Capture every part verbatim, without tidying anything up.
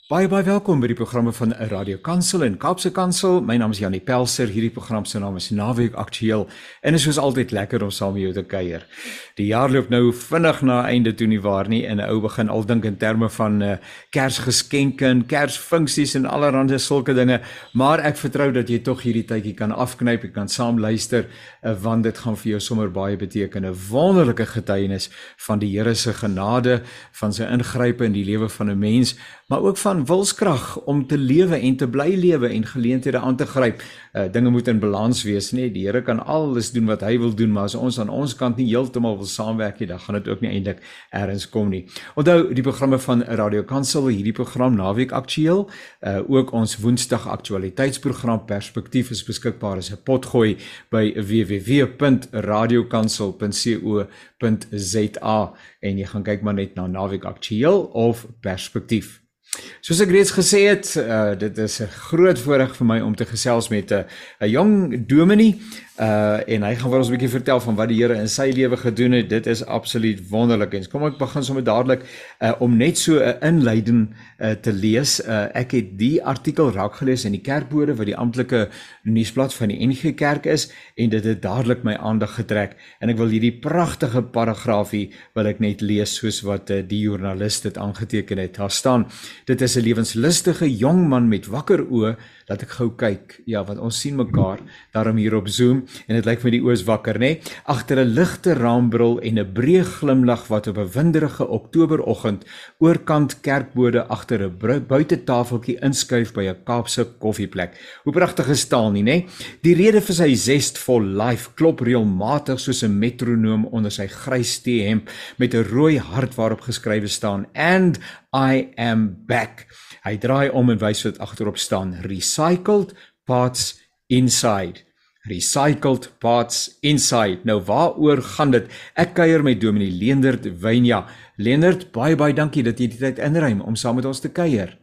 Baie baie welkom by die programme van Radio Kansel en Kaapse Kansel. My naam is Janie Pelser. Hierdie program se naam is Naweek Aktueel en dit is soos altyd lekker om saam met jou te kuier. Die jaar loop nou vinnig na einde toe nie waar nie en 'n ou begin al dink in terme van uh, Kersgeskenke en Kersfunksies en allerlei sulke dinge, maar ek vertrou dat jy tog hierdie tydjie kan afknyp, jy kan saam luister, uh, want dit gaan vir jou sommer baie beteken. 'n Wonderlike getuienis van die Here se genade, van sy ingrype in die lewe van 'n mens, maar ook van wilskrag om te lewe en te bly lewe en geleenthede aan te gryp. Uh, dinge moet in balans wees, nee, die Here kan alles doen wat hy wil doen, maar as ons aan ons kant nie heeltemal wil saamwerk nie, dan gaan dit ook nie eintlik ergens kom nie. Onthou die programme van Radio Kansel, hierdie program Naweek Aktueel, uh, ook ons Woensdag aktualiteitsprogram Perspektief is beskikbaar as 'n potgooi by w w w punt radiokansel punt co punt za en jy gaan kyk maar net na Naweek Aktueel of Perspektief. Soos ek reeds gesê het, uh, dit is 'n groot voorreg vir my om te gesels met 'n uh, jong dominee, uh, en hy gaan vir ons 'n bietjie vertel van wat die Here in sy lewe gedoen het. Dit is absoluut wonderlik. En kom ek begin sommer dadelik uh, om net so 'n inleiding uh, te lees. Uh, ek het die artikel raak gelees in die Kerkbode wat die amptelike nuusblad van die N G Kerk is, en dit het dadelik my aandag getrek. En ek wil hierdie pragtige paragraafie wil ek net lees soos wat uh, die joernalis dit aangeteken het. Daar staan: dit is 'n lewenslustige jong man met wakker oë. Laat ek gou kyk. Ja, want ons sien mekaar daarom hier op Zoom en dit lyk my die oë is wakker, né? Agter 'n ligte raambril en 'n breë glimlag wat op 'n winderige Oktoberoggend oorkant Kerkbode agter 'n buitetafeltjie inskuif by 'n Kaapse koffieplek. Hoe pragtig is taal nie, né? Die rede vir sy zestvol life klop reëlmatig soos 'n metronoom onder sy grys T-hemp met 'n rooi hart waarop geskrywe staan: And I am back. Hy draai om en wys wat agterop staan: Recycled parts inside. Recycled parts inside. Nou waaroor gaan dit? Ek kuier met Dominee Leendert Wynja. Leendert, baie baie dankie dat jy die tyd inruim om saam met ons te kuier.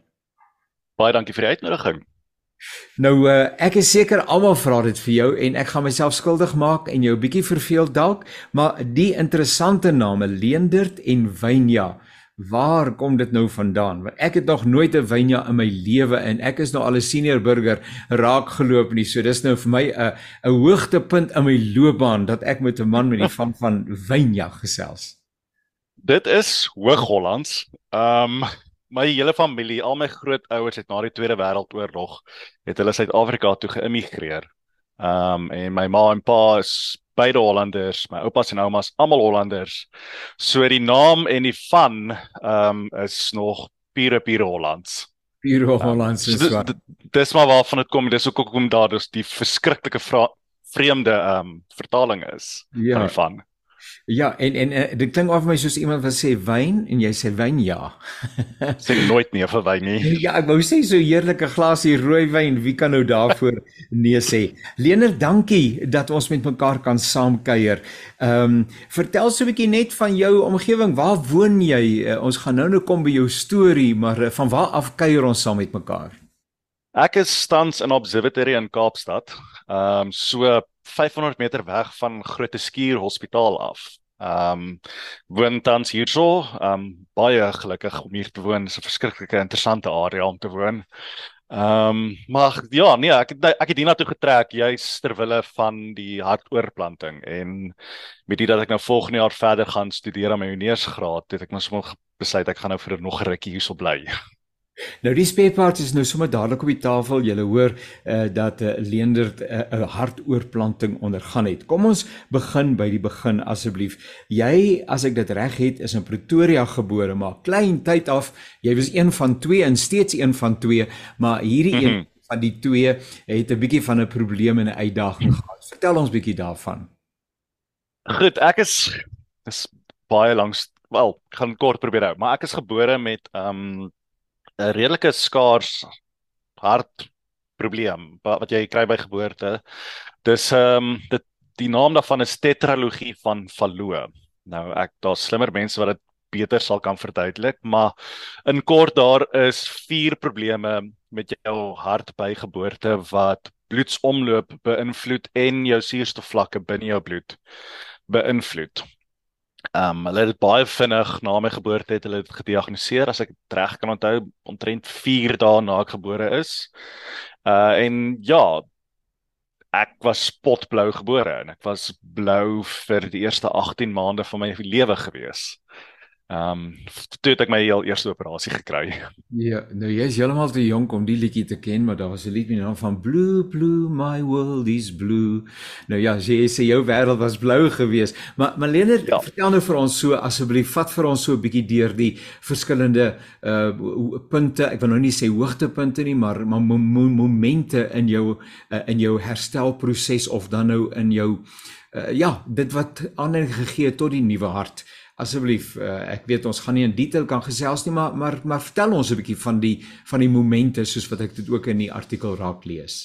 Baie dankie vir die uitnodiging. Nou, uh, ek is seker almal vra dit vir jou en ek gaan myself skuldig maak en jou 'n bietjie verveel dalk, maar die interessante name Leendert en Wynja, waar kom dit nou vandaan? Want ek het nog nooit 'n Wynja in my lewe en ek is nou al 'n senior burger raak geloop nie. So dis nou vir my 'n 'n hoogtepunt in my loopbaan dat ek met 'n man met die van van Wynja gesels. Dit is Hoog-Hollands. Um, my hele familie, al my grootouers het na die Tweede Wêreldoorlog, het hulle Suid-Afrika toe geïmmigreer. Um, en my ma en pa is beide Hollanders, my oupas en oumas, almal Hollanders. So die naam en die van um, is nog pure, pure Hollands. Pure Hollands um, is so wat. dis, dis maar waarvan het kom, dis ook hoekom daar dus die verskriklike vra, vreemde um, vertaling is, Ja. van die van. Ja, en en uh, dit klink of my soos iemand wat sê wyn en jy sê Wynja. Sê nooit nee vir wyn nie. Ja, ek wou sê so heerlike glasie rooi wyn, wie kan nou daarvoor nee sê? Leendert, dankie dat ons met mekaar kan saamkuier. Ehm um, vertel so 'n bietjie net van jou omgewing. Waar woon jy? Uh, ons gaan nou nou kom by jou storie, maar uh, van waar af kuier ons saam met mekaar? Ek is tans in Observatory in Kaapstad, um, so vyfhonderd meter weg van Groote Skuur Hospitaal af. Um, woon tans hierso, um, baie gelukkig om hier te woon, is 'n verskriklike interessante area om te woon. Um, maar ja, nee, ek, ek het hiernatoe getrek, juis terwille van die hartoortplanting, en met die dat ek nou volgende jaar verder gaan studeer aan my honeursgraad, het ek nou sommer besluit, ek gaan nou vir nog 'n rukkie hierso bly. Nou die spare parts is nou sommer dadelik op die tafel. Julle hoor uh, dat uh, Leendert 'n uh, hartoortplanting ondergaan het. Kom ons begin by die begin asseblief. Jy, as ek dit reg het, is in Pretoria gebore, maar klein tyd af, jy was een van twee en steeds een van twee, maar hierdie mm-hmm. een van die twee het 'n bietjie van 'n probleem en 'n uitdaging gehad. Vertel ons bietjie daarvan. Goed, ek is is baie langs, wel, ek gaan kort probeer hou, maar ek is gebore met um, 'n redelike skaars hartprobleem wat jy kry by geboorte. Dis um, dit die naam daarvan is tetralogie van Fallot. Nou ek daar's slimmer mense wat dit beter sal kan verduidelik, maar in kort daar is vier probleme met jou hart by geboorte wat bloedsomloop beïnvloed en jou suurstofvlakke binne jou bloed beïnvloed. Um, hulle het dit baie vinnig na my geboorte het hulle dit gediagnoseer, as ek dit reg kan onthou, omtrent vier dae na ek gebore is. Uh en ja, ek was spotblou gebore en ek was blou vir die eerste agttien maande van my lewe gewees. Um toe het ek my heel eerste operasie gekry. Ja, nou jy is heeltemal te jonk om die liedjie te ken, maar daar was 'n lied met die naam van Blue Blue My World is Blue. Nou ja, as jy sê jou wêreld was blou geweest, maar maar Leonard, Ja. vertel nou vir ons so asseblief, vat vir ons so 'n bietjie deur die verskillende uh punte, ek wil nou nie sê hoogtepunte nie, maar maar mo mo momente in jou uh, in jou herstelproses of dan nou in jou uh, ja, dit wat aanleiding gegee het tot die nuwe hart. Asseblief, uh, ek weet ons gaan nie in detail kan gesels nie, maar maar maar vertel ons 'n bietjie van die van die momente soos wat ek dit ook in die artikel raak lees.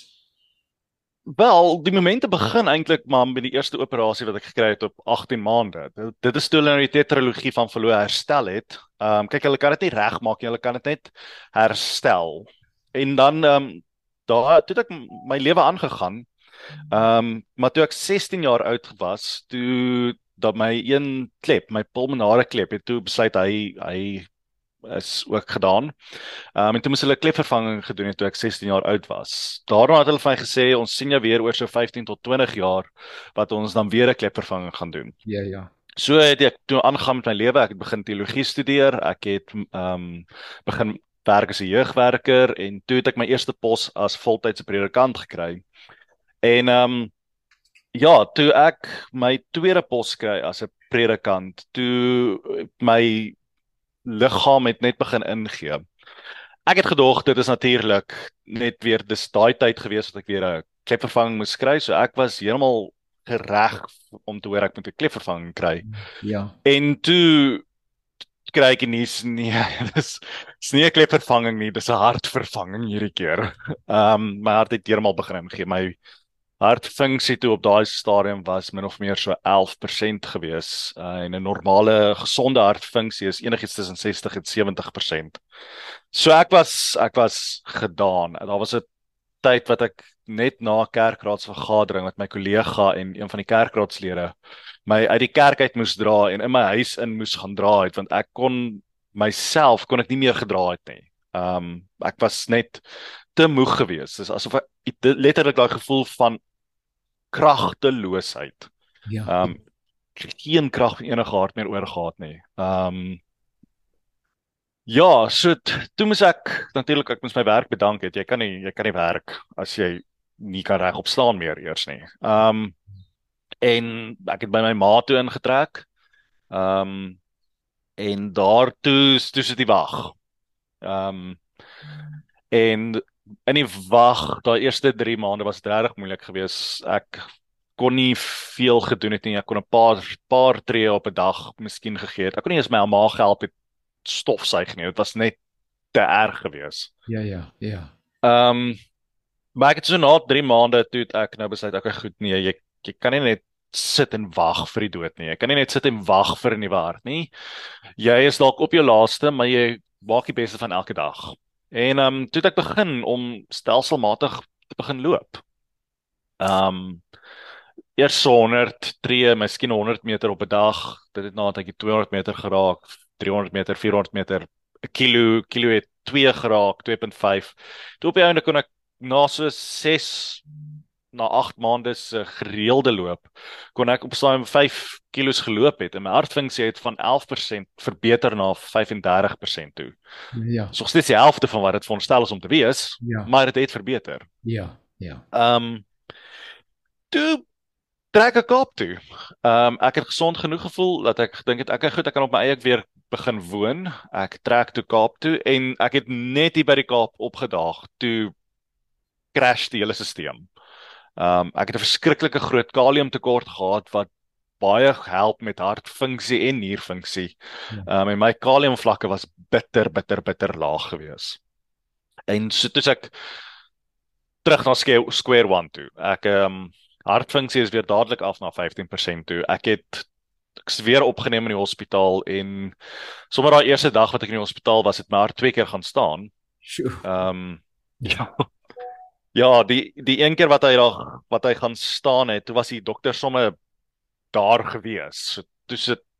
Wel, die momente begin eintlik maar met die eerste operasie wat ek gekry het op agttien maande. Dit, dit is toe hulle nou die tetralogie van verloor herstel het. Ehm um, kyk, hulle kan dit nie regmaak nie, hulle kan dit net herstel. En dan ehm um, daar toe het ek my lewe aangegaan. Ehm um, maar toe ek sestien jaar oud was, toe dat my een klep, my pulmonale klep, het toe besluit hy hy is ook gedaan. Um, en toe moes hulle klepvervanging gedoen het toe ek sestien jaar oud was. Daarna het hulle vir my gesê, ons sien jou weer oor so vyftien tot twintig jaar, wat ons dan weer 'n klepvervanging gaan doen. Ja, ja. So het ek toe aangegaan met my lewe, ek het begin teologie studeer, ek het um, begin werk as 'n jeugwerker, en toe het ek my eerste pos as voltydse predikant gekry. En um, ja, toe ek my tweede pos kry as 'n predikant, toe my liggaam het net begin ingee. Ek het gedog, dit is natuurlik net weer, dis daai tyd gewees wat ek weer 'n klepvervanging moes kry, so ek was heeltemal gereg om te hoor ek moet 'n klepvervanging kry. Ja. En toe kry ek die nuus, nee, dis, dis nie 'n klepvervanging nie, dis 'n hartvervanging hierdie keer. Um, my hart het heeltemal begin ingee, my hartfunksie toe op daai stadium was min of meer so elf persent gewees, uh, en 'n normale gesonde hartfunksie is enigiets tussen sestig en sewentig persent. So ek was ek was gedaan. Daar was 'n tyd wat ek net na kerkraadsvergadering met my kollega en een van die kerkraadslede my uit die kerk uit moes dra en in my huis in moes gaan dra het, want ek kon myself kon ek nie meer gedra het nie. Um ek was net te moeg geweest. Dis asof ek letterlik daai gevoel van kragteloosheid. Ja. Um geen krag enige hart meer oor gehad nie. Um ja, so toe moes ek natuurlik ek moes my werk bedank het. Jy kan nie jy kan nie werk as jy nie kan regop staan meer eers nie. Um en ek het by my ma toe ingetrek. Um en daar toe toe sit die wag. Um en in die wag, daai eerste drie maande was dit regtig moeilik geweest. Ek kon nie veel gedoen het nie. Ek kon 'n paar paar tree op 'n dag miskien gegee het. Ek kon nie eens my ma gehelp het stofsuig nie. Dit was net te erg geweest. Ja, ja, ja. Ehm um, maar ek het so na drie maande toe het ek nou besluit, okay, goed, nee, jy jy kan nie net sit en wag vir die dood nie. Jy kan nie net sit en wag vir 'n nuwe hart nie. Jy is dalk op jou laaste, maar jy maak die beste van elke dag. En ehm um, toe het ek begin om stelselmatig te begin loop. Ehm um, eers so honderd tree, miskien honderd meter op 'n dag. Dit het nadat ek die tweehonderd meter geraak, driehonderd meter, vierhonderd meter, 'n kilo, kilo het twee geraak, twee punt vyf. Toe op die einde kon ek na so ses na agt maande se gereelde loop, kon ek op saam vyf kilos geloop het en my hartfunksie het van elf persent verbeter na vyf en dertig persent toe. Ja. So steeds die helfte van wat dit veronderstel is om te wees, Ja. maar dit het verbeter. Ja, ja. Ehm um, toe trek ek Kaap toe. Ehm um, ek het gesond genoeg gevoel dat ek gedink het ek goed, ek kan op my eie weer begin woon. Ek trek toe Kaap toe en ek het net hier by die Kaap opgedaag toe crash die hele stelsel. Um, ek het 'n verskriklike groot kaliumtekort gehad wat baie help met hartfunksie en nierfunksie. Ja. Um, en my kaliumvlakke was bitter, bitter, bitter laag gewees. En so toe ek terug na square, square one toe. Ek um, hartfunksie is weer dadelik af na vyftien persent toe. Ek het ek is weer opgeneem in die hospitaal en sommer daai eerste dag wat ek in die hospitaal was, het my hart twee keer gaan staan. Sjoe. Um, ja. Ja, die die een keer wat hy daar wat hy gaan staan het, toe was die dokter sommer daar gewees. So toe sit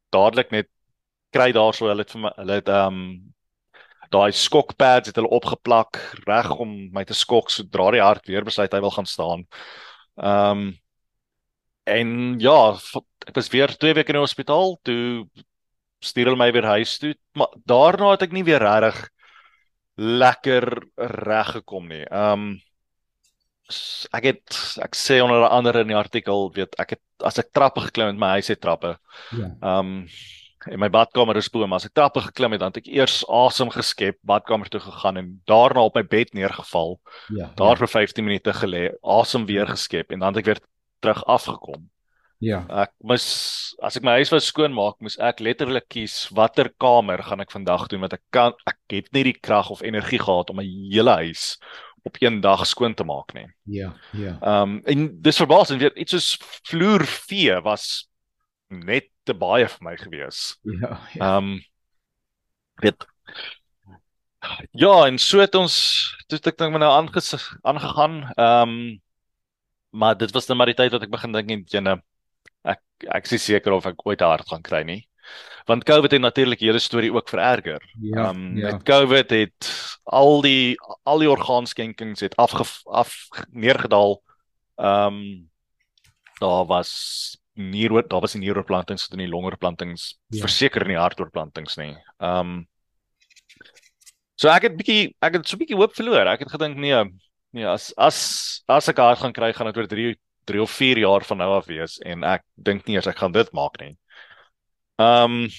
dadelik net kry daarso, hulle het vir my, hulle het um daai skokpads het hulle opgeplak reg om my te skok sodra die hart weer besluit hy wil gaan staan. Um en ja, ek was weer twee weke in die hospitaal, toe stuur hulle my weer huis toe, maar daarna het ek nie weer regtig lekker reg gekom nie. Um ek het ek sê onder andere in die artikel, weet ek het as ek trappe geklim het, my huis het trappe. Ja. Um en my badkamer is bo, maar as ek trappe geklim het, dan het ek eers asem geskep, badkamer toe gegaan en daarna op my bed neergeval. Ja. Daar Ja. vir vyftien minute gelê, asem weer geskep en dan het ek weer terug afgekom. Ja. Ek moes, as ek my huis wou skoonmaak, moes ek letterlik kies watter kamer gaan ek vandag doen, want ek kan ek het nie die krag of energie gehad om my hele huis op een dag skoon te maak nie. Ja. Ja. Um en dis verbaasend, weet iets soos vloervee was net te baie vir my gewees. Ja. Ja. Um weet ja, en so het ons toe het ek dink maar nou aanges- aangegaan. Um maar dit was dan maar die tyd wat ek begin dink en jene, ek ek is nie seker of ek ooit 'n hart gaan kry nie. Want COVID het natuurlik die hele storie ook vererger. Ja, um, ja. Met COVID het al die al die orgaanskenkings het afge af neergedaal. Um daar was nier daar was nie nieroorplantings en nie longoorplantings, Ja. verseker nie hartoorplantings nie. Um so ek het bietjie ek het so bietjie hoop verloor. Ek het gedink nee, nee as as as ek 'n hart gaan kry, gaan dit oor drie drie of vier jaar van nou af wees en ek dink nie eers ek gaan dit maak nie. Um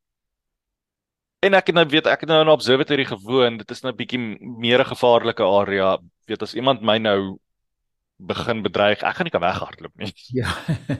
en ek het nou weet ek het nou in 'n observatory gewoon. Dit is nou 'n bietjie meer 'n gevaarlike area. Weet as iemand my nou begin bedreig, ek gaan nie kan weghardloop nie. Ja.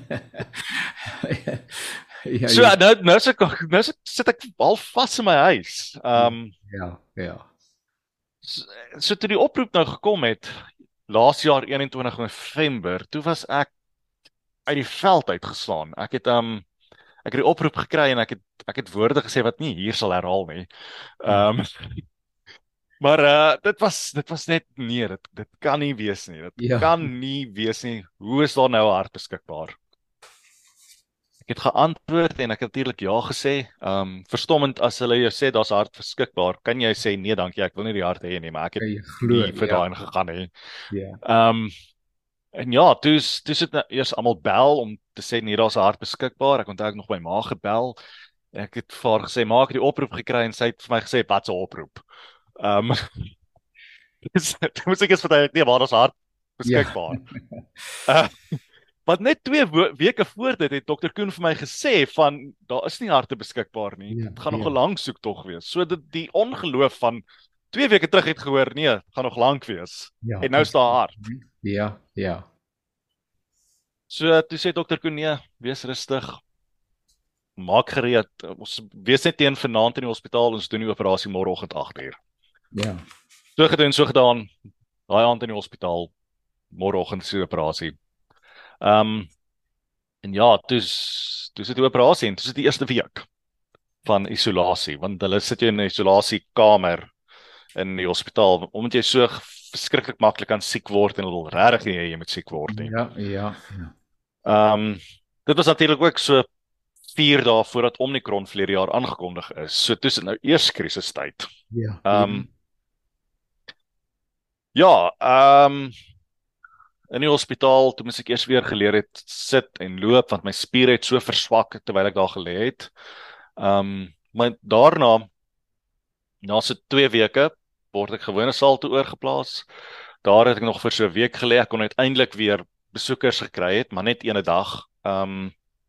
Ja. So Ja. nou nou sit ek nou sit sit ek half vas in my huis. Um Ja. Ja. so, so toe die oproep nou gekom het laas jaar eenentwintig November, toe was ek uit die veld uitgeslaan. Ek het um ek het die oproep gekry en ek het ek het woorde gesê wat nie hier sal herhaal nie. Um maar uh dit was dit was net nee, dit dit kan nie wees nie. Dit Ja. kan nie wees nie. Hoe is daar nou 'n hart beskikbaar? Ek het geantwoord en ek het natuurlik ja gesê. Um verstommend as hulle jou sê daar's 'n hart beskikbaar, kan jy sê nee, dankie, ek wil nie die hart hê nie, maar ek het Kan jy glo, nie vir ja. daai gegaan nie. Ja. Um en ja, toe is toe sit nou eers almal bel om te sê nee, daar's 'n hart beskikbaar. Ek onthou ek nog by ma gebel. Ek het vir haar gesê, ma, ek het die oproep gekry en sy het vir my gesê, wat 'n oproep. Um dis toe moes ek eens vertel nee, maar daar's 'n hart beskikbaar. Uh, maar net twee wo- weke voor dit het dokter Koen vir my gesê van daar is nie harte beskikbaar nie. Ja, Dit gaan nog ja. 'n lang soek tog wees. So dit die ongeloof van twee weke terug het gehoor, nee, gaan nog lank wees. Ja. En nou is daar 'n hart. Ja. Ja. So toe sê dokter Koen, nee, wees rustig. Maak gereed. Ons wees net teen vanaand in die hospitaal, ons doen die operasie môreoggend agt uur. Ja. So gedoen, so gedaan. Daai aand in die hospitaal, môreoggend is die operasie. Um en ja, toe's toe's dit die operasie en toe's dit die eerste week van isolasie, want hulle sit jou in 'n isolasiekamer in die hospitaal omdat jy so verskriklik maklik kan siek word en hulle wil regtig nie hê jy moet siek word nie. Ja. Ja. Ja. Um dit was natuurlik ook so vier dae voordat Omicron verlede jaar aangekondig is. So toe is dit nou eers krisistyd. Ja. Um ja, um in die hospitaal, toe moes ek eers weer geleer het sit en loop want my spiere het so verswak terwyl ek daar gelê het. Um maar daarna na so twee weke word ek gewone saal toe oorgeplaas. Daar het ek nog vir so 'n week gelê. Ek kon uiteindelik weer besoekers gekry het, maar net een dag. Um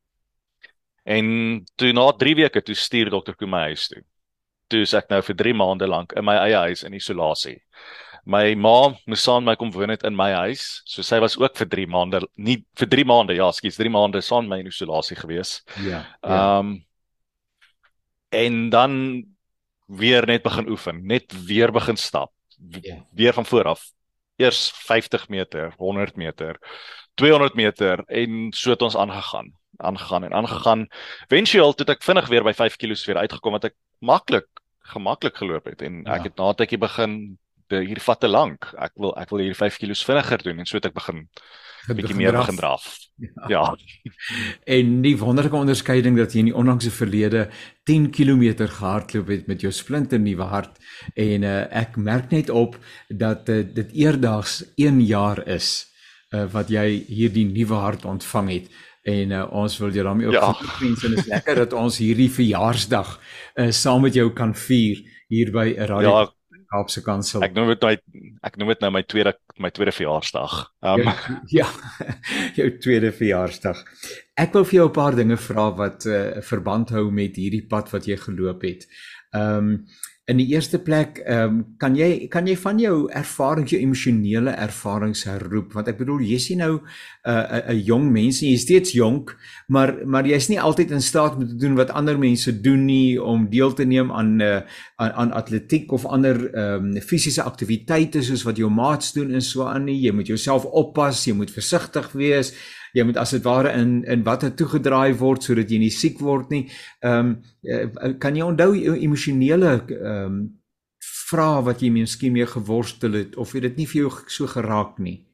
en toe na drie weke toe stuur dokter Koen my huis toe. Toe is ek nou vir drie maande lank in my eie huis in isolasie. My ma moes saam met my kom woon het in my huis, so sy was ook vir drie maande, nie vir drie maande, ja, skus, drie maande saam met my in isolasie gewees. Ja. Ja. Um en dan weer net begin oefen, net weer begin stap, w- Ja. weer van voor af. Eers vyftig meter, honderd meter, tweehonderd meter en so het ons aangegaan, aangegaan en aangegaan. Eventueel het ek vinnig weer by vyf kilos weer uitgekom wat ek maklik, gemaklik geloop het en Ja. ek het na 'n tydjie begin die hier vat te lank. Ek wil ek wil hier vyf kilos vinniger doen en so het ek begin Het bietjie begin meer draf. begin draf. Ja. Ja. En die wonderlike onderskeiding dat jy in die onlangse verlede tien kilometer gehardloop het met jou splinternuwe hart en uh, ek merk net op dat uh, dit eerdags een jaar is uh, wat jy hierdie nuwe hart ontvang het. En uh, ons wil jou daarmee ook Ja. gelukwensen en dit is lekker dat ons hierdie verjaarsdag uh, saam met jou kan vier hier by Radio Ja, Kaapse Kansel. ek noem dit nou ek noem dit nou my tweede my tweede verjaarsdag. Um, Jou, ja, jou tweede verjaarsdag. Ek wil vir jou 'n paar dinge vra wat uh, verband hou met hierdie pad wat jy geloop het. Ehm um, in die eerste plek, ehm um, kan jy kan jy van jou ervarings, jou emosionele ervarings herroep? Want ek bedoel, jy's nie nou 'n uh, 'n jong mens nie, jy's steeds jonk, maar maar jy's nie altyd in staat om te doen wat ander mense doen nie, om deel te neem aan uh, aan, aan atletiek of ander ehm um, fisiese aktiwiteite soos wat jou maats doen en so aan nie. Jy moet jouself oppas, jy moet versigtig wees. Jy moet as dit ware in in watter toegedraai word sodat jy nie siek word nie. Ehm um, kan jy onthou jou emosionele ehm um, vrae wat jy miskien mee geworstel het of het dit nie vir jou so geraak nie?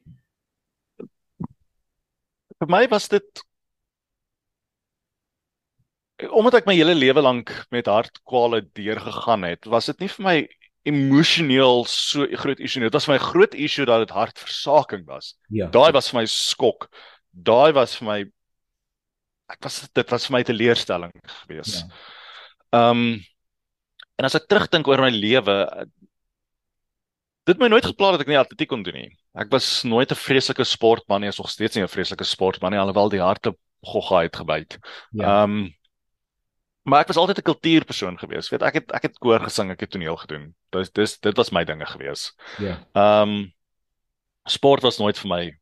vir my was dit omdat ek my hele lewe lank met hartkwale deurgegaan het, was dit nie vir my emosioneel so 'n groot issue nie. Dit was vir my 'n groot issue dat dit hartversaking was. Ja. Daai was vir my skok. Daai was vir my ek was dit was vir my 'n teleurstelling gewees. Ja. Ehm um, en as ek terugdink oor my lewe, dit het my nooit gepla dat ek nie atletiek kon doen nie. Ek was nooit 'n vreeslike sportman nie, is nog steeds nie 'n vreeslike sportman nie, alhoewel die harte gogga het gebyt. Ehm Ja. um, maar ek was altyd 'n kultuurpersoon gewees. Weet ek het ek het koor gesing, ek het toneel gedoen. Dis dis dit was my dinge gewees. Ja. Ehm um, sport was nooit vir my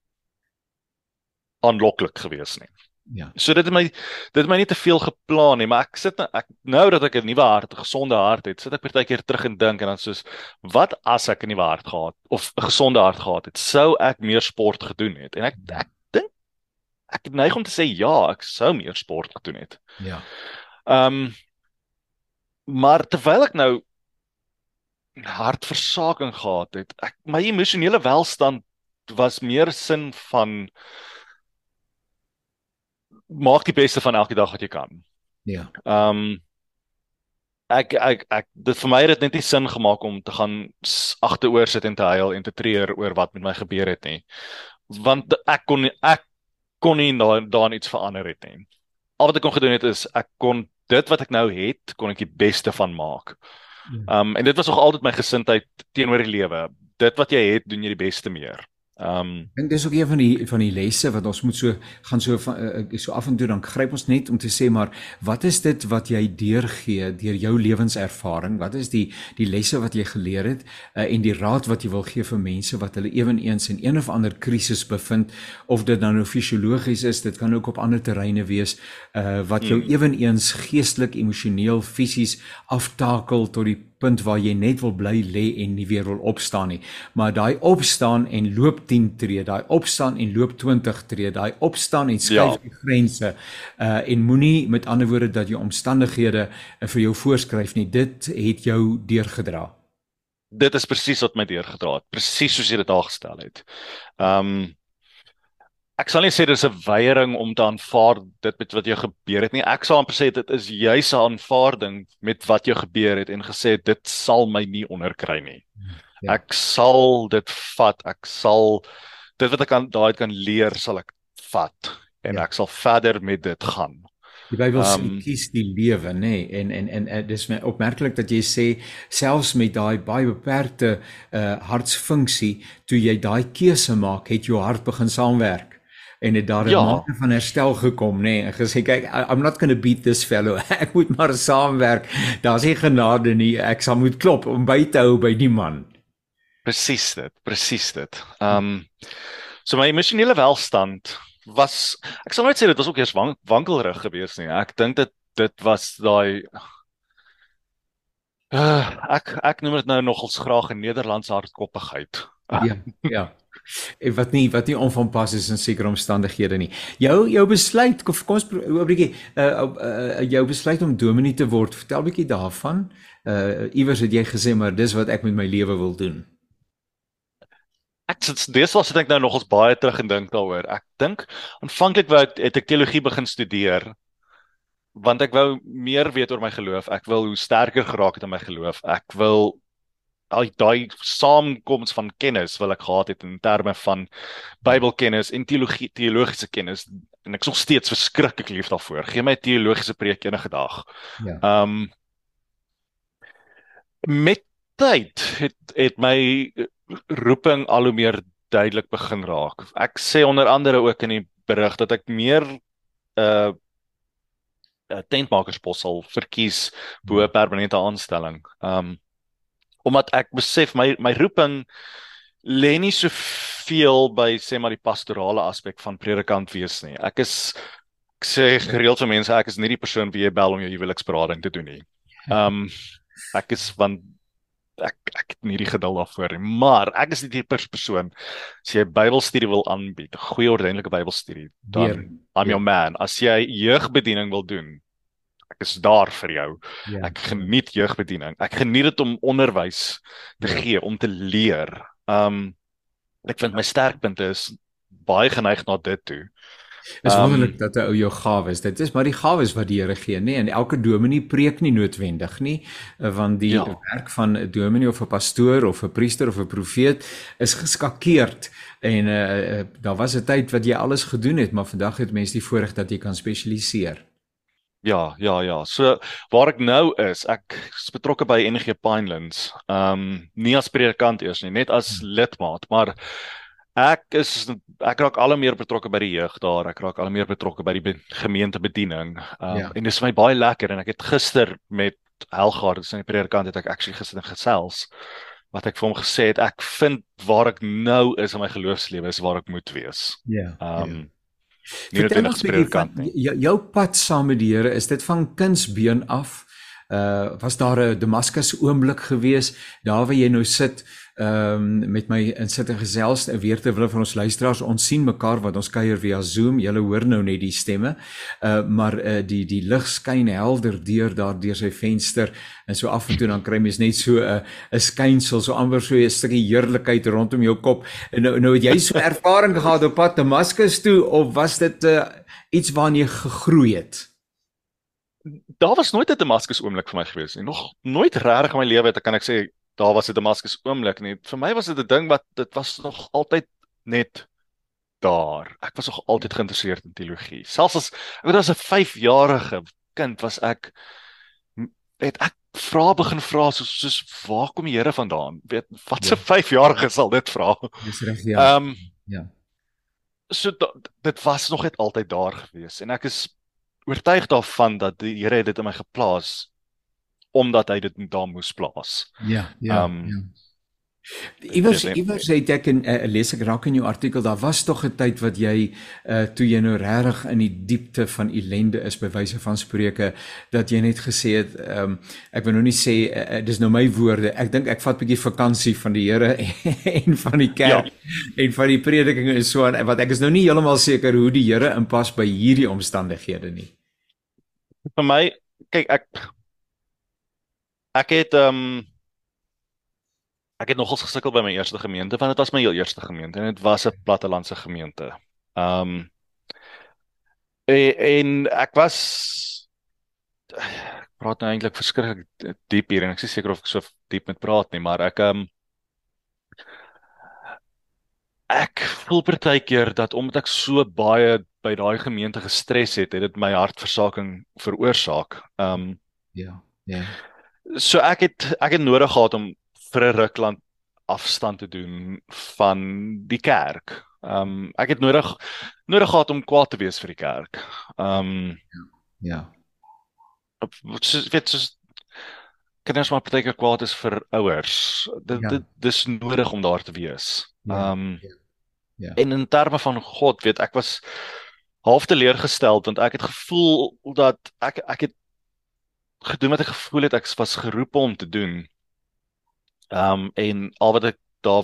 aanloklik gewees nie. Ja. So dit het my dit het my nie te veel geplan nie, maar ek sit ek nou dat ek 'n nuwe hart, 'n gesonde hart het, sit ek partykeer terug en dink en dan soos wat as ek 'n nuwe hart gehad of 'n gesonde hart gehad het, sou ek meer sport gedoen het. En ek ek dink ek het neig om te sê ja, ek sou meer sport gedoen het. Ja. Ehm um, maar terwyl ek nou hartversaking gehad het, ek my emosionele welstand was meer sin van maak die beste van elke dag wat jy kan. Ja. Ehm um, ek ek ek dit vir my het dit net nie sin gemaak om te gaan s- agteroor sit en te huil en te treur oor wat met my gebeur het nie. Want ek kon nie, ek kon nie daar daarin iets verander het nie. Al wat ek kon gedoen het is ek kon dit wat ek nou het, kon ek die beste van maak. Ja. Um en dit was nog altyd my gesindheid teenoor die lewe. Dit wat jy het, doen jy die beste meer. Um Ek dink dis ook een van die van die lesse wat ons moet so gaan so van, uh, so af en toe dan gryp ons net om te sê maar wat is dit wat jy deurgee deur jou lewenservaring? Wat is die die lesse wat jy geleer het uh, en die raad wat jy wil gee vir mense wat hulle eweneens in een of ander krisis bevind of dit dan nou fisiologies is, dit kan ook op ander terreine wees uh, wat jou Hmm. eweneens geestelik, emosioneel, fisies aftakel tot die punt waar jy net wil bly lê en nie weer wil opstaan nie. Maar daai opstaan en loop tien tree, daai opstaan en loop twintig tree, daai opstaan en skuif Ja. die grense uh en moenie met ander woorde dat jou omstandighede uh, vir jou voorskryf nie. Dit het jou deurgedra. dit is presies wat my deurgedra het, presies soos jy dit daar gestel het. Um ek sal nie sê dis 'n weiering om te aanvaar dit met wat jou gebeur het nie. Ek sal amper sê dit is juis 'n aanvaarding met wat jou gebeur het en gesê dit sal my nie onderkry nie. Ja. Ek sal dit vat, ek sal dit wat ek kan daai kan leer sal ek vat en Ja. ek sal verder met dit gaan. Die Bybel sê Um, kies die lewe, nê? Nee? En en en, en dis my opmerklik dat jy sê selfs met daai baie beperkte uh hartsfunksie, toe jy daai keuse maak, het jou hart begin saamwerk. En het daar 'n Ja. mate van herstel gekom, nê? Nee? En gesê kyk, I- I'm not going to beat this fellow. Ek moet maar saamwerk. Daar's nie genade nie. Ek sal moet klop om by te hou by die man. Presies dit, presies dit. Um so my emosionele welstand was ek sal nooit sê dit was ook eers wank, wankelrig geweest nie. Ek dink dit dit was daai uh, ek ek noem dit nou nogals graag 'n Nederlandse hardkoppigheid. Ja, ja. En wat nie wat nie onvanpas is in sekere omstandighede nie. Jou jou besluit kom kom ons pro- 'n bietjie uh, uh, uh, jou besluit om dominee te word. Vertel 'n bietjie daarvan. Uh iewers het jy gesê maar dis wat ek met my lewe wil doen. Ek sit deesdae sit ek nou nog ons baie terug en dink daaroor. Ek dink aanvanklik wou ek het ek teologie begin studeer want ek wou meer weet oor my geloof. Ek wil hoe sterker geraak het in my geloof. Ek wil al daai saamkoms van kennis wil ek gehad het in terme van Bybelkennis en teologie teologiese kennis en ek is nog steeds verskriklik lief daarvoor. Gee my 'n teologiese preek enige dag. Ja. Um met tyd het het my roeping al hoe meer duidelik begin raak. Ek sê onder andere ook in die berig dat ek meer 'n uh, uh, tentmakerspos sal verkies bo 'n permanente aanstelling. Um omdat ek besef my my roeping lê nie soveel by sê maar die pastorale aspek van predikant wees nie. Ek is ek sê gereeld vir mense ek is nie die persoon wie jy bel om jou huweliksberading te doen nie. Um ek is van ek ek het nie die geduld daarvoor nie, maar ek is nie die pers- persoon as jy Bybelstudie wil aanbied, 'n goeie ordentlike Bybelstudie, dan Weer. I'm your man. As jy jeugbediening wil doen, ek is daar vir jou. Ja. Ek geniet jeugbediening. Ek geniet dit om onderwys te Ja. gee, om te leer. Um ek vind my sterkpunte is baie geneig na dit toe. Is Um, wonderlik dat 'n ou jou gawes. Dit is maar die gawes wat die Here gee, nê? En elke dominee preek nie noodwendig nie, eh, want die Ja. werk van 'n dominee of 'n pastoor of 'n priester of 'n profeet is geskakeerd. En uh, uh, daar was 'n tyd wat jy alles gedoen het, maar vandag het mense die voorreg dat jy kan spesialiseer. Ja, ja, ja. So waar ek nou is, ek is betrokke by N G Pinelands. Um nie as predikant eers nie, net as lidmaat, maar ek is ek raak al hoe meer betrokke by die jeug daar. Ek raak al hoe meer betrokke by die be gemeentebediening. Um Ja. en dis vir my baie lekker en ek het gister met Helgaard, dis 'n predikant, het ek actually gister in gesels wat ek vir hom gesê het, ek vind waar ek nou is in my geloofslewe is waar ek moet wees. Ja. Um nie Vertel noodwendig ons as 'n bietjie predikant van nie. jou, jou pad saam met die Here, is dit van kindsbeen af? Uh was daar 'n Damaskus oomblik gewees daar waar jy nou sit ehm um, met my in sit en gesels en weer terwyl van ons luisteraars ons sien mekaar want ons kuier via Zoom, julle hoor nou net die stemme. Uh maar uh die die lig skyn helder deur daar deur sy venster en so af en toe dan kry mens net so 'n uh, 'n skynsel, so amper so 'n stukkie heerlikheid rondom jou kop. En nou nou het jy so ervaring gehad op pad Damaskus toe of was dit uh, iets waarna jy gegroei het? Daar was nooit 'n Damaskus oomblik vir my gewees nie. Nog nooit regtig in my lewe het ek kan ek sê daar was 'n Damaskus oomblik nie. Vir my was dit 'n ding wat dit was nog altyd net daar. Ek was nog altyd geïnteresseerd in teologie. Selfs as ek weet as 'n vyfjarige kind was ek het ek vra begin vra soos soos waar kom die Here vandaan? Weet wat se Ja. vyfjarige sal dit vra? Dis reg, ja. Ehm Ja. so da- dit was nog net altyd daar gewees en ek is oortuig daarvan dat die Here het dit in my geplaas omdat hy dit daar moes plaas. Ja, ja, Um, ja. Iewers dit- iewers het ek in uh, lees ek raak in jou artikel, daar was tog 'n tyd wat jy uh, toe jy nou regtig in die diepte van ellende is by wyse van spreuke dat jy net gesê het um, ek wil nou nie sê uh, dis nou my woorde, ek dink ek vat 'n bietjie vakansie van die Here en van die kerk ja. en van die prediking en so aan, wat ek is nou nie heeltemal seker hoe die Here inpas by hierdie omstandighede nie. Vir my, kyk ek ek het ehm um, ek het nogals gesukkel by my eerste gemeente want dit was my heel eerste gemeente en dit was 'n plattelandse gemeente. Ehm um, en, en ek was ek praat nou eintlik verskriklik diep hier en ek is nie seker of ek so diep moet praat nie, maar ek ehm um, ek voel partykeer dat omdat ek so baie by daai gemeente gestres het, het dit my hartversaking veroorsaak. Ehm um, Ja, ja. So ek het ek het nodig gehad om vir 'n rukland afstand te doen van die kerk. Um ek het nodig nodig gehad om kwaad te wees vir die kerk. Um Ja. soos weet soos kinders maar partykeer kwaad is vir ouers. Dit Ja. dit dis nodig om daar te wees. Ja, Um Ja. en in terme van God, weet ek was half teleurgestel want ek het gevoel dat ek ek het gedoen wat ek gevoel het ek was geroep om te doen. Um en al wat ek daar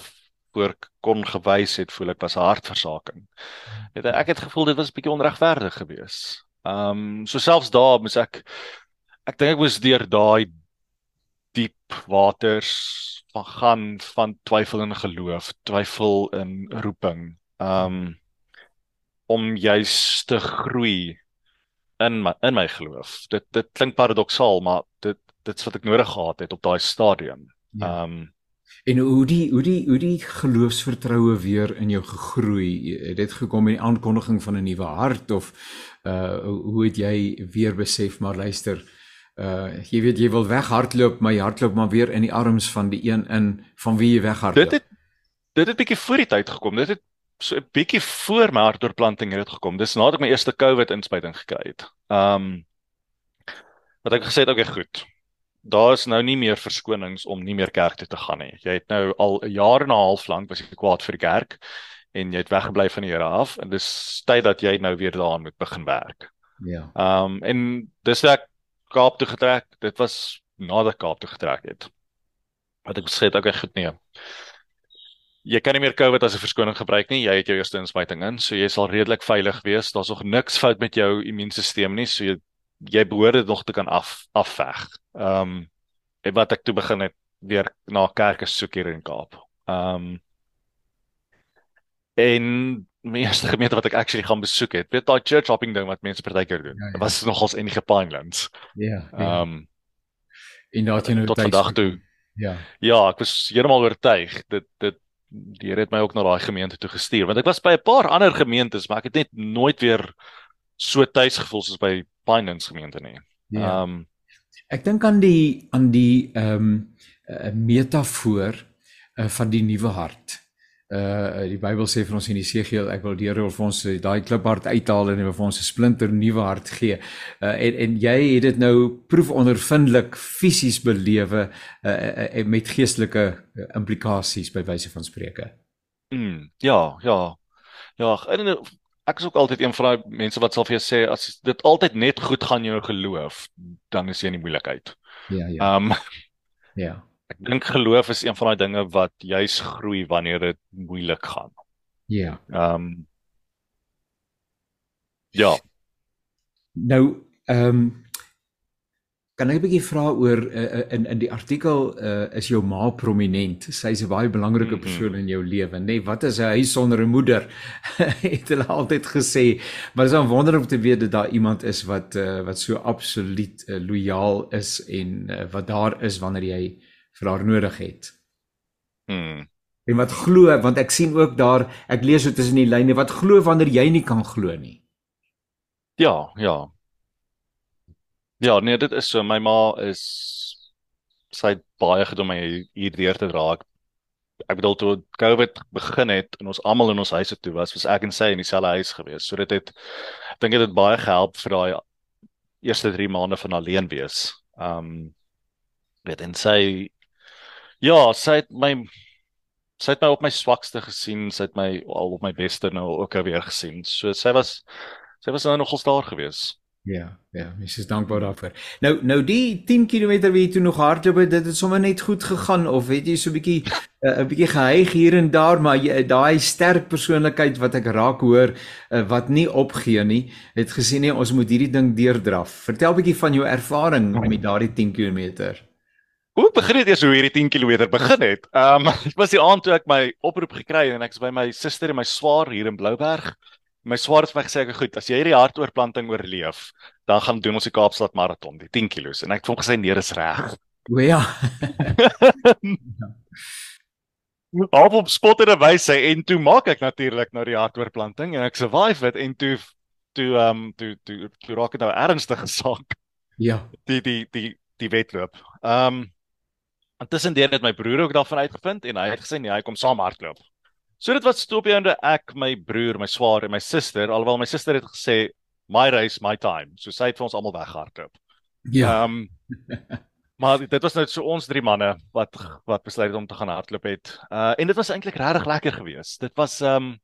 voor ek kon gewys het, voel ek was 'n hartversaking. Het, ek het gevoel dit was 'n bietjie onregverdig geweest. Ehm um, so selfs daar moes ek ek dink ek moes deur daai diep waters van gaan van twyfel in geloof, twyfel in roeping, um, om juis te groei in my in my geloof. Dit dit klink paradoksaal, maar dit dit's wat ek nodig gehad het op daai stadium. Ja. Um En hoe die hoe die hoe die geloofsvertroue weer in jou gegroei? Het dit gekom met die aankondiging van 'n nuwe hart of uh hoe het jy weer besef maar luister, uh jy weet jy wil weghardloop, maar jy hardloop maar weer in die arms van die een in van wie jy weghardloop? dit het dit het bietjie voor die tyd gekom. Dit het so 'n bietjie voor my hartoortplanting het dit gekom. Dis nadat ek my eerste COVID inspuiting gekry het. Um wat ek gesê het, okay, goed. Daar is nou nie meer verskonings om nie meer kerk toe te gaan nie. Jy het nou al 'n jaar en 'n half lank was jy kwaad vir die kerk en jy het weggebly van die Here af en dis tyd dat jy nou weer daaraan moet begin werk. Ja. Um en dis ek Kaap toe getrek. Dit was nadat ek Kaap toe getrek het. Wat ek gesê het, okay, goed nee. Jy kan nie meer COVID as 'n verskoning gebruik nie. Jy het jou eerste inspuiting in, so jy sal redelik veilig wees. Daar's nog niks fout met jou immuunstelsel nie, so jy jy behoort dit nog te kan af afveg. Ehm um, en wat ek toe begin het weer na kerke soek hier in Kaap. Ehm um, en my eerste gemeente wat ek actually gaan besoek het, weet daai church hopping ding wat mense partykeer doen. Ja, ja. Dit was nogals enige Pinelands. Ja. Ehm Ja. um, En daar het jy nou tot tyd vandag vir- toe. Ja. Ja, ek was heeltemal oortuig. Dit dit die Here het my ook na daai gemeente toe gestuur, want ek was by 'n paar ander gemeentes, maar ek het net nooit weer so tuis gevoel soos by Pinelands gemeente nie. Ja. Ehm Ek dink aan die aan die ehm um, uh, metafoor uh, van die nuwe hart. Uh die Bybel sê vir ons in Jesegiel, ek wil die Here vir ons uh, daai kliphart uithaal en hy wil vir ons 'n splinter nuwe hart gee. Uh en en jy het dit nou proefondervindelik fisies belewe uh, uh, uh, met geestelike uh, implikasies by wyse van spreuke. mm, ja, ja. Ja, en ek is ook altyd een van daai mense wat sal vir jou sê as dit altyd net goed gaan in jou geloof, dan is jy in die moeilikheid. Ja, ja. Ehm um, Ja. ek dink geloof is een van daai dinge wat juis groei wanneer dit moeilik gaan. Ja. Ehm um, ja. Nou, ehm um, kan ek 'n bietjie vra oor uh, in in die artikel uh, is jou ma prominent. Sy is 'n baie belangrike Mhm. persoon in jou lewe, nê? Nee, wat is 'n huis sonder 'n moeder? Het hulle altyd gesê. Maar dit is dan wonderlik om te weet dat daar iemand is wat uh, wat so absoluut uh, lojaal is en uh, wat daar is wanneer jy vir haar nodig het. Hmm. En wat glo, want ek sien ook daar, ek lees so tussen die lyne, wat glo wanneer jy nie kan glo nie. Ja, ja. Ja, nee, dit is so. My ma is sy het baie gedoen om my hier deur te dra. Ek, ek bedoel toe COVID begin het en ons almal in ons huise toe was, was ek en sy in dieselfde huis gewees. So dit het ek dink dit het baie gehelp vir daai eerste drie maande van alleen wees. Um weet en sy ja, sy het my sy het my op my swakste gesien, sy het my al op my beste nou ook weer gesien. So sy was sy was nou nogals daar gewees. Ja, ja, mens is dankbaar daarvoor. Nou nou die tien kilometer wat jy toe nog hardloop het, dit het sommer net goed gegaan of het jy so 'n bietjie 'n uh, bietjie gehyg hier en daar, maar jy daai sterk persoonlikheid wat ek raak hoor uh, wat nie opgee nie, het gesê nee, ons moet hierdie ding deurdraf. Vertel 'n bietjie van jou ervaring met daardie tien kilometer. Hoe ek begin het eers hoe hierdie tien kilometer begin het. Um dit was die aand toe ek my oproep gekry en ek is by my suster en my swaar hier in Blouberg. My swaar het vir my gesê, ek goed, as jy hierdie hartoortplanting oorleef, dan gaan doen ons die Kaapstad marathon, die tien kilos. En ek het vir hom gesê nee, dis reg. O ja. Half op spot en wyse en toe maak ek natuurlik nou die hartoortplanting en ek survive dit en toe toe um toe toe, toe raak dit nou 'n ernstige saak. Ja. Die die die die wedloop. Um Intussen het my broer ook daarvan uitgevind en hy het gesê nee, hy kom saam hardloop. So dit was toe op die einde ek, my broer, my swaar en my suster, alhoewel my suster het gesê my race, my time. So sy het vir ons almal weghardloop. Ja. Um, maar dit was nou so ons drie manne wat wat besluit het om te gaan hardloop het. Uh en dit was eintlik regtig lekker geweest. Dit was um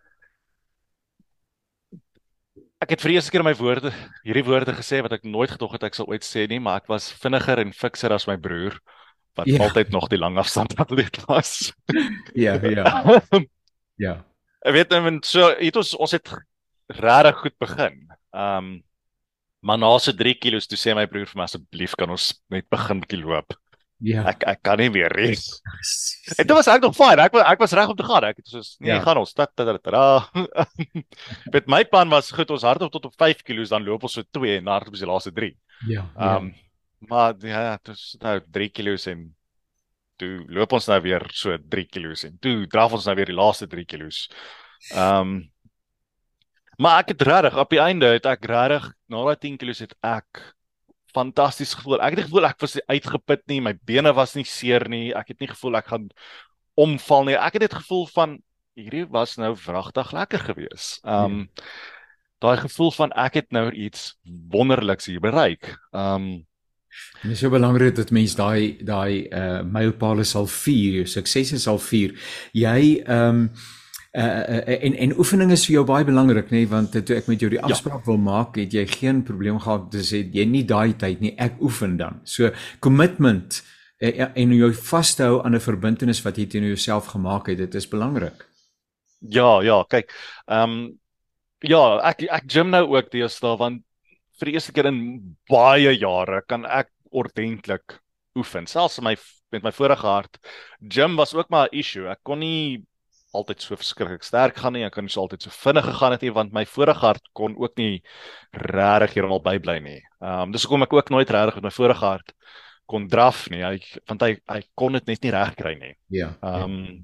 ek het vir die eerste keer my woorde, hierdie woorde gesê wat ek nooit gedog het ek sal ooit sê nie, maar ek was vinniger en fikser as my broer. wat Ja. altyd nog die langafstand atleet was. Ja, ja, ja. Ek weet nou, so het ons ons het regtig goed begin. Um maar na so drie kilos toe sê my broer vir my asseblief kan ons net begin bietjie loop. Ja. Ek ek kan nie meer nie. En dit was ek nog fyn. Ek was ek was reg om te gaan. Ek het soos nee, Ja. gaan ons. Ta ta ta ta. Met my plan was goed, ons hardloop tot op vyf kilos, dan loop ons so twee en dan hardloop ons die laaste drie. Ja. Ja. Um maar ja, dit is nou drie kilos en toe loop ons nou weer so drie kilos en toe draf ons nou weer die laaste drie kilos. Um maar ek het regtig op die einde het ek regtig na daai tien kilos het ek fantasties gevoel. Ek het nie gevoel ek was uitgeput nie, my bene was nie seer nie, ek het nie gevoel ek gaan omval nie. Ek het dit gevoel van hierdie was nou wragtig lekker gewees. Um ja. Daai gevoel van ek het nou iets wonderliks hier bereik. Um Dit is so belangrik dat mens daai daai uh mylpale sal vier, jou suksesse sal vier. Jy ehm um, Uh, uh, en en oefening is vir jou baie belangrik, nê, nee, want toe ek met jou die afspraak ja. wil maak, het jy geen probleem gehad te sê jy nie daai tyd nie, ek oefen dan. So commitment uh, en jou vashou aan 'n verbintenis wat jy teenoor jouself gemaak het, dit is belangrik. Ja, ja, kyk. Ehm um, ja, ek ek gym nou ook deesdae want vir die eerste keer in baie jare kan ek ordentlik oefen. Selfs my met my vorige hart, gym was ook maar 'n issue. Ek kon nie altyd so verskriklik sterk gaan nie, ek kan nie so altyd so vinnig gegaan het nie, want my vorige hart kon ook nie regtig hieroor bybly nie. Ehm um, dis hoekom ek ook nooit regtig met my vorige hart kon draf nie, hy, want hy hy kon dit net nie reg kry nie. Ja. Ehm um,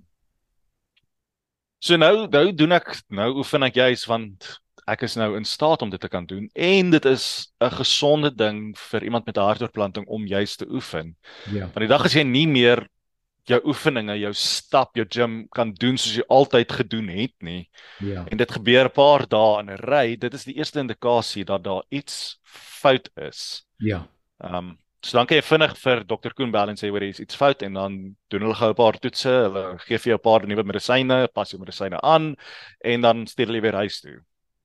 so nou nou doen ek nou oefen ek juis want ek is nou in staat om dit te kan doen en dit is 'n gesonde ding vir iemand met 'n hartoortplanting om juis te oefen. Ja. Want die dag as jy nie meer jou oefeninge, jou stap, jou gym kan doen soos jy altyd gedoen het nie. Ja. En dit gebeur 'n paar dae in 'n ry, dit is die eerste indikasie dat daar iets fout is. Ja. Ehm um, so dan kan jy vinnig vir dokter Koen bel en sê hoor, is iets fout en dan doen hulle gou 'n paar toetse, hulle gee vir jou 'n paar nuwe medisyne, pas jou medisyne aan en dan stuur hulle weer huis toe.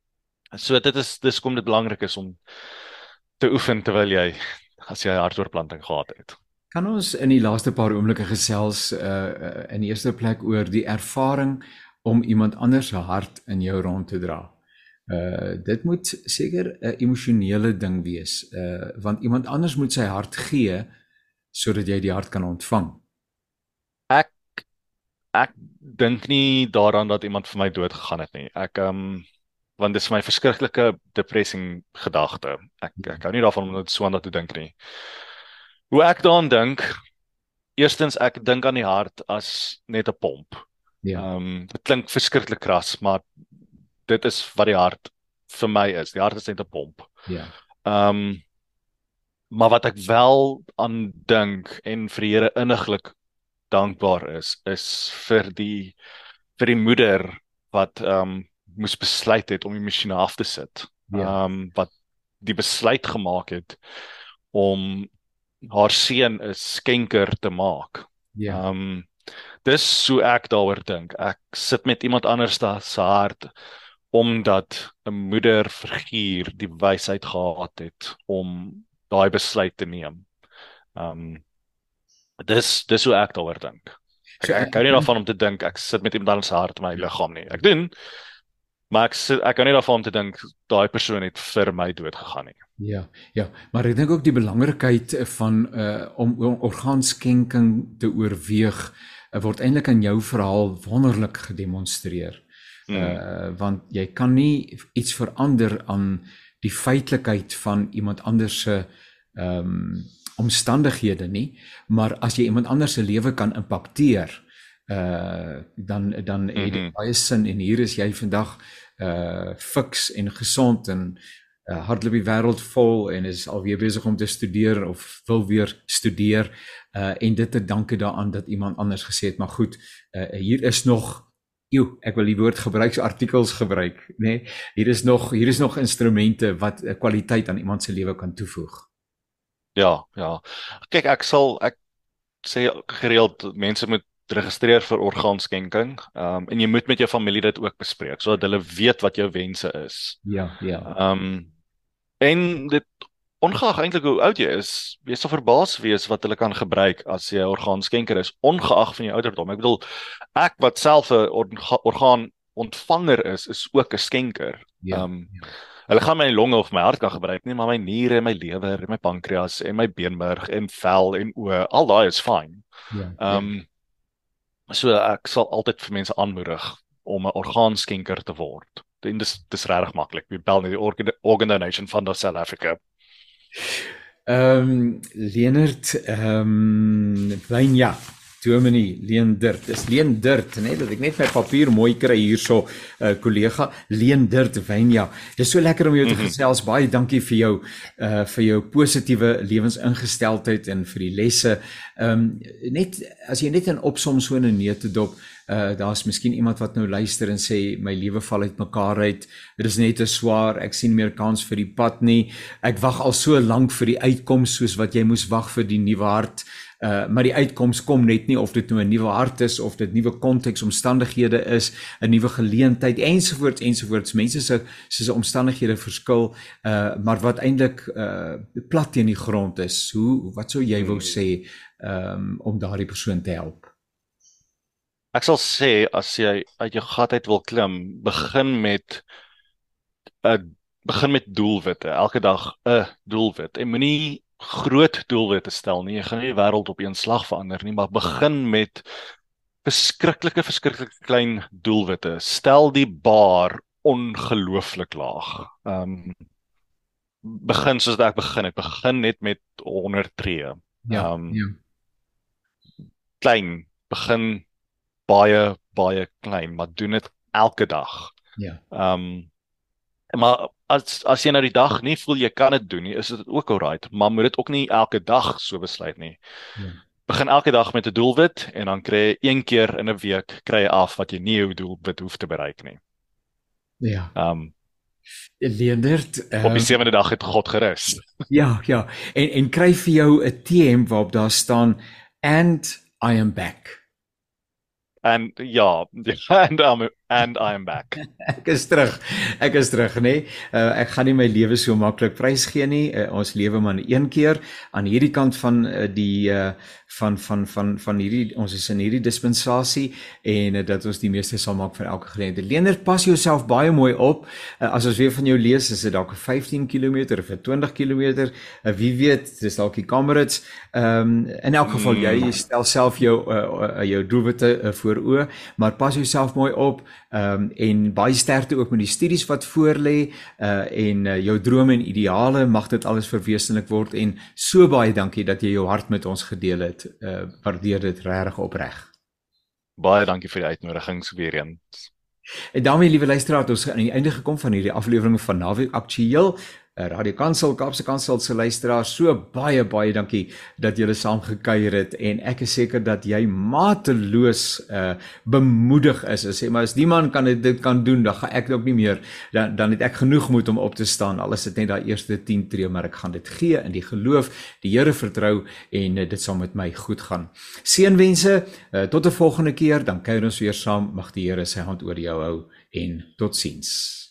So dit is dis kom dit belangrik is om te oefen terwyl jy as jy 'n hartoortplanting gehad het. Kan ons in die laaste paar oomblikke gesels uh, in die eerste plek oor die ervaring om iemand anders se hart in jou rond te dra? Uh dit moet seker 'n emosionele ding wees, uh want iemand anders moet sy hart gee sodat jy die hart kan ontvang. Ek ek dink nie daaraan dat iemand vir my dood gegaan het nie. Ek um want dit is my verskriklike depressing gedagte. Ek ek hou nie daarvan om dit so aan dat te dink nie. Hoe ek daaraan dink, eerstens ek dink aan die hart as net 'n pomp. Ja. Um dit klink verskriklik kras, maar dit is wat die hart vir my is. Die hart is net 'n pomp. Ja. Um maar wat ek wel aan dink en vir die Here inniglik dankbaar is, is vir die vir die moeder wat um moes besluit het om die masjiene af te sit. Ja. Um wat die besluit gemaak het om haar seun 'n skenker te maak. Ja. Um dis so ek daaroor dink. Ek sit met iemand anders se hart omdat 'n moederfiguur die wysheid gehad het om daai besluit te neem. Um dis dis hoe ek daaroor dink. Ek, So, ek hou nie daarvan om te dink ek sit met iemand anders se hart in my liggaam nie. Ek doen, maar ek sit, ek hou nie daarvan om te dink daai persoon het vir my dood gegaan nie. Ja, ja, maar ek dink ook die belangrikheid van uh om, om orgaanskenking te oorweeg uh, word eintlik in jou verhaal wonderlik gedemonstreer. Hmm. Uh want jy kan nie iets verander aan die feitelikheid van iemand anders se ehm um, omstandighede nie, maar as jy iemand anders se lewe kan impakteer, uh dan dan het dit Mm-hmm. baie sin en hier is jy vandag uh fiks en gesond en uh, hardloop die wêreld vol en is alweer besig om te studeer of wil weer studeer uh en dit te danke daaraan dat iemand anders gesê het, maar goed, uh, hier is nog Ew, ek wil die woord gebruiksartikels gebruik, nê? Nee, hier is nog hier is nog instrumente wat 'n kwaliteit aan iemand se lewe kan toevoeg. Ja, ja. Kyk, ek sal ek sê gereeld mense moet registreer vir orgaanskenking. Um en jy moet met jou familie dit ook bespreek sodat hulle weet wat jou wense is. Ja, ja. Um en dit ongeag eintlik hoe oud jy is, jy sal verbaas wees wat hulle kan gebruik as jy 'n orgaanskenker is, ongeag van jou ouderdom. Ek bedoel, ek wat self 'n orga orgaan ontvanger is, is ook 'n skenker. Ja, Um, ja. Hulle gaan my longe of my hart kan gebruik nie, maar my niere en my lewer en my pankreas en my beenmerg en vel en oë, al daai is fyn. Ja, Um, so ek sal altyd vir mense aanmoedig om 'n orgaanskenker te word. En dis dis regtig maklik. Jy bel net die Organ, Organ Donation Fund of South Africa. Ehm um, Leonard ehm um, Wynja Dominee Leendert. Dis Leendert, né? Dat ek net my papier mooi kry hierso, 'n uh, kollega Leendert Wynja. Dis so lekker om jou te gesels. Baie dankie vir jou uh vir jou positiewe lewensingesteldheid en vir die lesse. Ehm um, net as jy net in opsom so 'n neutedop, uh daar's miskien iemand wat nou luister en sê my lewe val uitmekaar uit. Dit is net te swaar. Ek sien meer kans vir die pad nie. Ek wag al so lank vir die uitkoms soos wat jy moes wag vir die nuwe hart. Uh, maar die uitkoms kom net nie, of dit nou 'n nuwe hart is, of dit nuwe konteks, omstandighede is, 'n nuwe geleentheid, ensovoorts, ensovoorts. Mense se se omstandighede verskil, uh, maar wat eintlik uh, plat teen die grond is. Hoe, wat sou jy wou sê um, om daardie persoon te help? Ek sal sê, as jy uit jou gat uit wil klim, begin met 'n begin met doelwitte. Elke dag 'n doelwit. En moenie groot doelwitte stel nie. Jy gaan nie die wêreld op een slag verander nie, maar begin met verskriklike verskriklike klein doelwitte. Stel die bar ongelooflik laag. Um begin soos ek begin het. Begin net met honderd tree. Ja, um, ja. Klein. Begin baie baie klein, maar doen dit elke dag. Ja. Um maar as as jy nou die dag nie voel jy kan dit doen nie, is dit ook alright, maar moet dit ook nie elke dag so besluit nie. Ja. Begin elke dag met 'n doelwit en dan kry jy een keer in 'n week kry jy af wat jy nie jou doelwit hoef te bereik nie. Ja. Um Leendert, uh, op die sewende dag het God gerus. Ja, ja. En en kry vir jou 'n T-hemp waarop daar staan and I am back. En ja, and I'm and I am back. Ek is terug. Ek is terug, nê? Nee? Uh, ek gaan nie my lewe so maklik prysgee nie. Uh, ons lewe maar een keer aan hierdie kant van uh, die uh, van van van van hierdie ons is in hierdie dispensasie en uh, dat ons die meeste sal maak vir elke geleentheid. Leonard, pas jouself baie mooi op. Uh, as ons weer van jou lees, is dit dalk vyftien kilometer of twintig kilometer. Uh, wie weet, dis dalk die Kamerads. Ehm um, in elk geval jy, jy stel self jou uh, uh, jou doelwitte uh, voor oë, maar pas jouself mooi op. Um, en baie sterkte ook met die studies wat voor lê, uh, en uh, jou drome en ideale, mag dit alles verwesenlik word, en so baie dankie dat jy jou hart met ons gedeel het, uh, waardeer dit regtig opreg. Baie dankie vir die uitnodigings weer eens. En daarmee, liewe luisteraars, ons aan die einde gekom van hierdie aflewering van Naweek Aktueel, Radio Kansel, Kaapse Kansel se luisteraars, so baie baie dankie dat julle saam gekuier het, en ek is seker dat jy mateloos uh, bemoedig is. Ek sê, maar as die man kan dit, dit kan doen, dan gaan ek ook nie meer, dan, dan het ek genoeg moed om op te staan, al is dit net daai eerste tien tree, maar ek gaan dit gee in die geloof, die Here vertrou, en uh, dit sal met my goed gaan. Seënwense, uh, tot 'n volgende keer, dan kuier ons weer saam, mag die Here sy hand oor jou hou, en totsiens.